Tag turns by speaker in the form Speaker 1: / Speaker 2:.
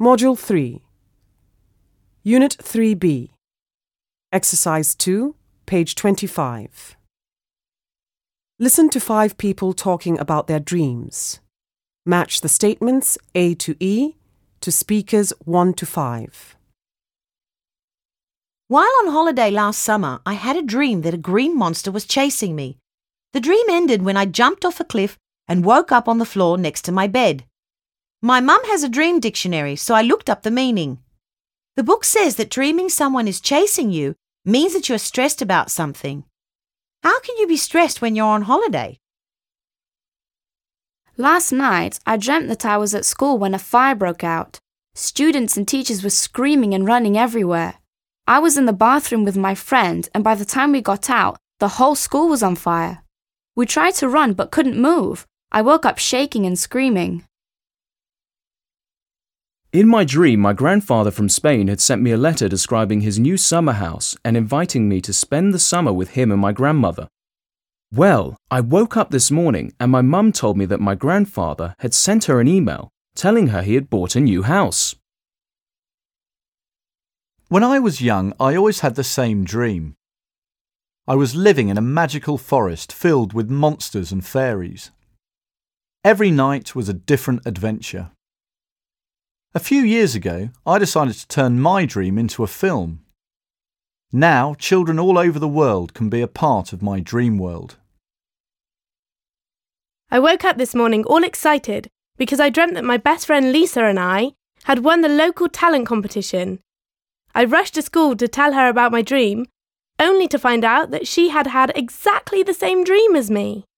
Speaker 1: Module 3, Unit 3B, Exercise 2, page 25. Listen to 5 people talking about their dreams. Match the statements A to E to speakers 1 to 5.
Speaker 2: While on holiday last summer, I had a dream that a green monster was chasing me. The dream ended when I jumped off a cliff and woke up on the floor next to my bed. My mum has a dream dictionary, so I looked up the meaning. The book says that dreaming someone is chasing you means that you're stressed about something. How can you be stressed when you're on holiday?
Speaker 3: Last night, I dreamt that I was at school when a fire broke out. Students and teachers were screaming and running everywhere. I was in the bathroom with my friend, and by the time we got out, the whole school was on fire. We tried to run but couldn't move. I woke up shaking and screaming.
Speaker 4: In my dream, my grandfather from Spain had sent me a letter describing his new summer house and inviting me to spend the summer with him and my grandmother. Well, I woke up this morning and my mum told me that my grandfather had sent her an email telling her he had bought a new house.
Speaker 5: When I was young, I always had the same dream. I was living in a magical forest filled with monsters and fairies. Every night was a different adventure. A few years ago, I decided to turn my dream into a film. Now, children all over the world can be a part of my dream world.
Speaker 6: I woke up this morning all excited because I dreamt that my best friend Lisa and I had won the local talent competition. I rushed to school to tell her about my dream, only to find out that she had had exactly the same dream as me.